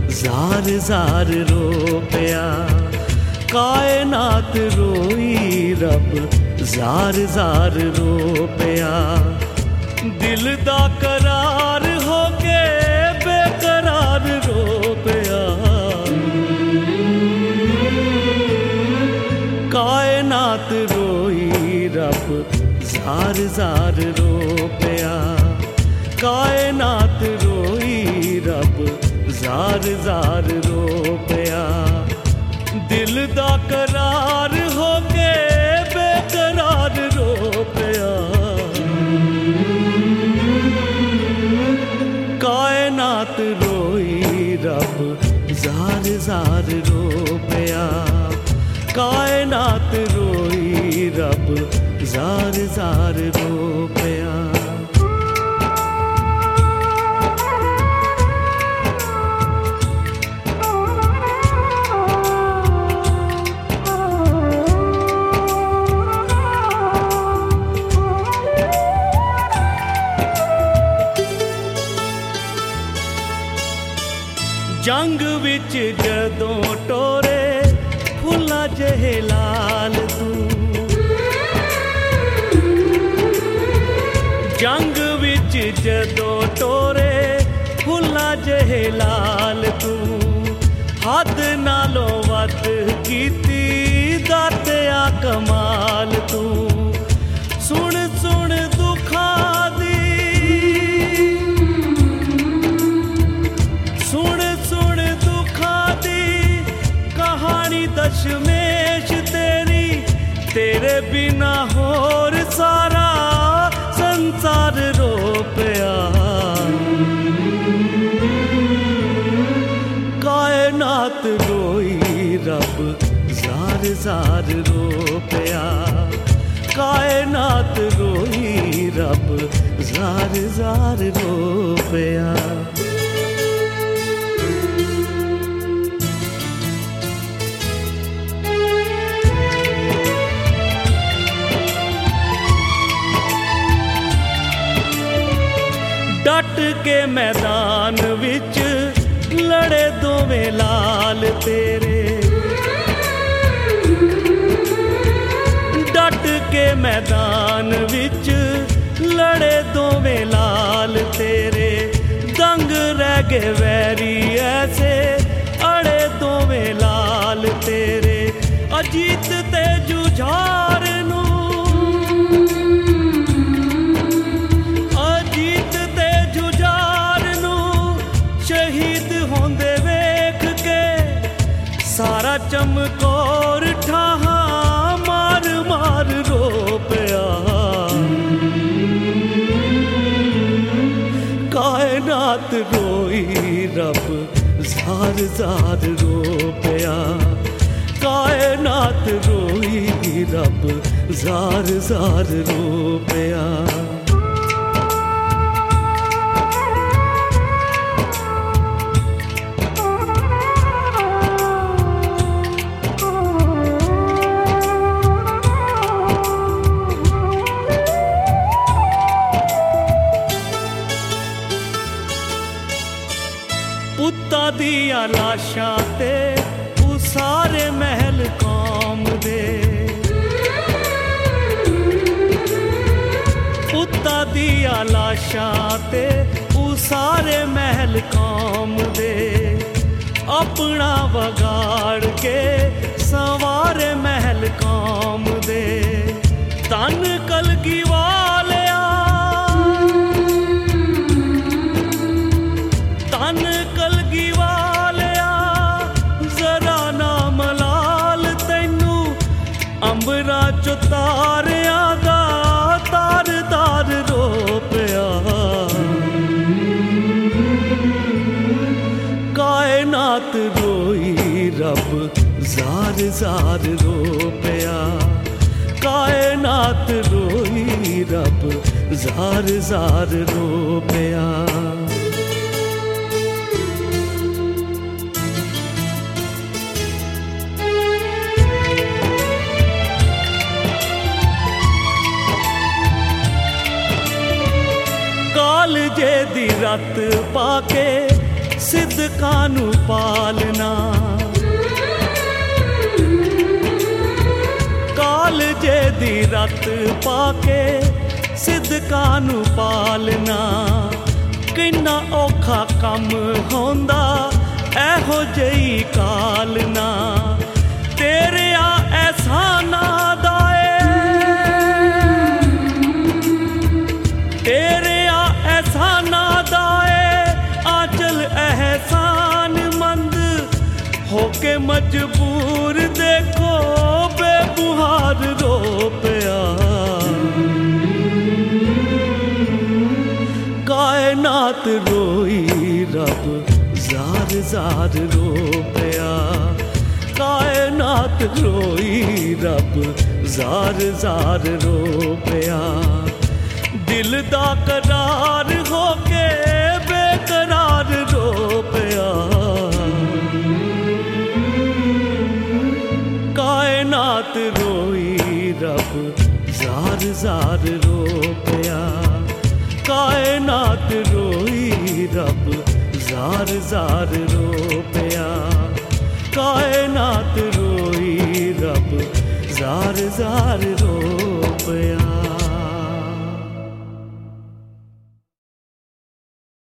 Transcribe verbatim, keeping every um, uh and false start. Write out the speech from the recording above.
Jar jar रो पिया। कायनात रोई रब जार जार रो पिया। दिल दा करार हो के बेकरार रो पिया। कायनात रोई रब जार जार रो पिया। कायनात रोई रब जार जार रो पिया। दिल दा करार हो के बेकरार रो पिया। कायनात रोई रब जार जार रो पिया। कायनात रोई रब जार जार रो पिया। जंग विच जदों टोरे फुल्ला जहे लाल तू। जंग विच जदों टोरे फुल्ला जहे लाल तू। हद नालों वध कीती दातिया कमाल तू। सुन सुन दुखां दी सुन सुन दुखां दी कहानी दशमेश तेरी। तेरे बिना होर सारा संसार रो पिया। कायनात रोई रब जार जार रो पिया। कायनात रोई रब जार जार रो पिया। डट के मैदान विच लड़े दोवें लाल तेरे। डट के मैदान विच लड़े दोवें लाल तेरे। दंग रह गए वैरी ऐसे अड़े दोवें लाल तेरे। अजीत ते जुझार नू शहीद होंदे वेख के सारा चमकौर ठाहा मार मार रो पिया। कायनात रोई रब जार जार रो पिया। कायनात रोई रब जार जार रो पिया। पुत्ता दिया लाशां ते उसारे महल कौम दे। पुत्ता दिया लाशां ते उसारे महल कौम दे। अपना वगाड़ के संवारे महल कौम दे। तन कलगी वालिया तन कलगी वालिया जरा ना मलाल तैनू अंबरा चो तारिया दा तार तार रो पिया। कायनात रोई रब जार जार रो पिया। कायनात रोई रब जार जार रो पिया। कालजे दी रत पाके सिद्धकां नूं पालना। कालजे दी रत पाके सिद्धकां नूं पालना। किन्ना औखा कम होंदा एहो जही कालना। तेरे आ एहसाना दाए, तेरे आ एहसाना दाए आंचल एहसान मंद होके मजबूर देखो बेबुहार रो पिया। कायनात रोई रब जार जार रो पिया। कायनात रोई रब जार जार रो पिया। दिल दा करार होके बेकरार रो पिया। कायनात रोई रब जार जार रो पिया। कायनात रोई रब जार जार रो पिया। कायनात रोई रब जार जार रो पिया।